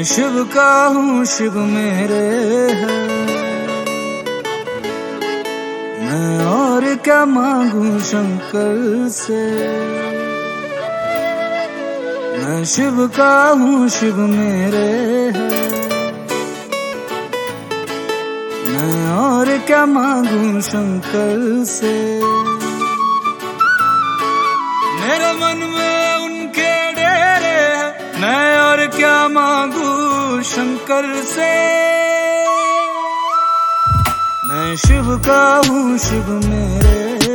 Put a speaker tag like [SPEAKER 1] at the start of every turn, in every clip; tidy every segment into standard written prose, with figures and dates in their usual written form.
[SPEAKER 1] शिव का हूँ शिव मेरे है, मैं और क्या मांगू शंकर से। मैं शिव का हूँ शिव मेरे है, मैं और क्या मांगू शंकर से। मेरे मन में उनके डेरे हैं, मैं और क्या मांगू शंकर से। मैं शिव का हूँ शिव मेरे,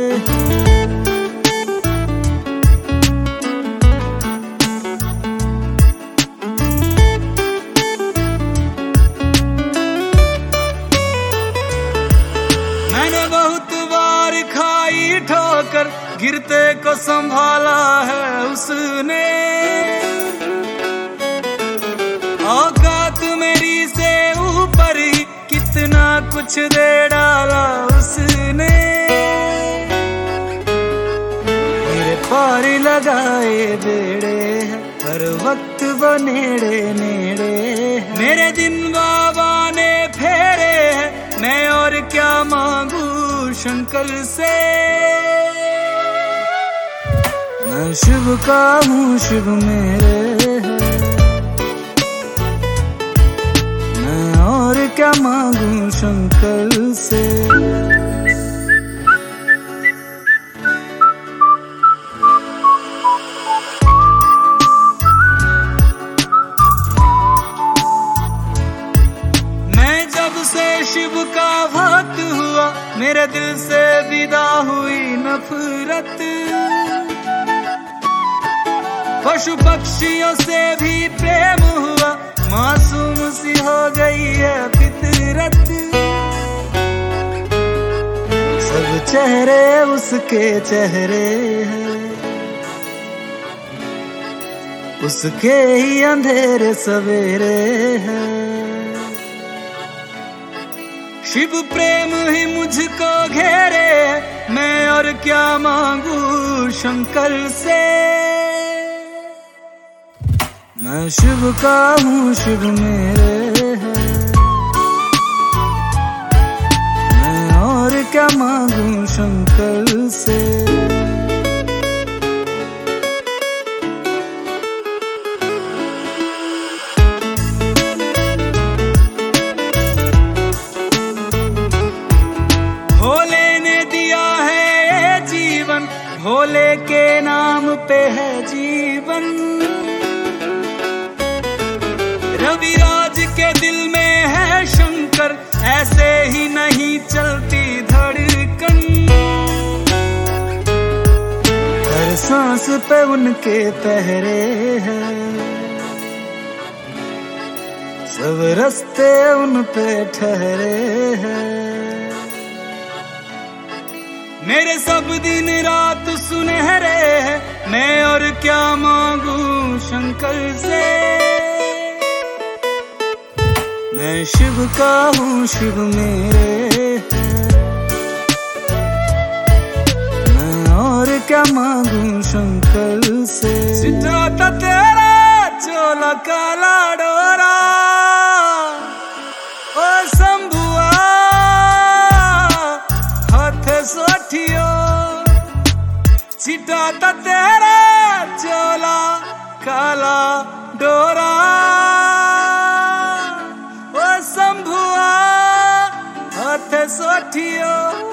[SPEAKER 1] मैंने बहुत बार खाई ठोकर, गिरते को संभाला है उसने। औकात मेरी से ऊपर ही कितना कुछ दे डाला उसने। मेरे पार लगाए बेड़े हैं, हर वक्त वो नेड़े नेड़े। मेरे दिन बाबा ने फेरे हैं, मैं और क्या मांगू शंकर से। मैं शिव का हूँ शिव मेरे है, मैं और क्या मांगू शंकर से। मैं जब से शिव का भक्त हुआ, मेरे दिल से विदा हुई नफरत। पशु पक्षियों से भी प्रेम हुआ, मासूम सी हो गई है फितरत। सब चेहरे उसके चेहरे हैं, उसके ही अंधेरे सवेरे हैं। शिव प्रेम ही मुझको घेरे, मैं और क्या मांगू शंकर से। मैं शिव का हूँ शिव मेरे है, मैं और क्या मांगू शंकर से। भोले ने दिया है जीवन, भोले के नाम पे है जीवन। रविराज के दिल में है शंकर, ऐसे ही नहीं चलती धड़कन। हर सांस पे उनके पहरे हैं, सब रास्ते उन पे ठहरे हैं। मेरे सब दिन रात सुनहरे हैं, मैं और क्या मांगू शंकर से। मैं शिव का हूँ शिव मेरे है, मैं और क्या मांगू शंकर से। सिद्धार्थ तेरा चोला काला डोरा, ओ शंभुआ हाथ सोठियो। सिद्धार्थ तेरा चोला काला डोरा, शंभुआ हाथ सोठियो।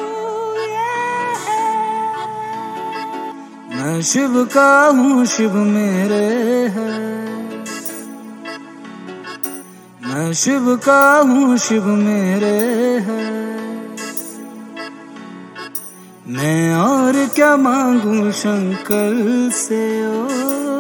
[SPEAKER 1] मैं शिव का हूँ शिव मेरे है, मैं शिव का हूँ शिव मेरे है। मैं और क्या मांगू शंकर से। ओ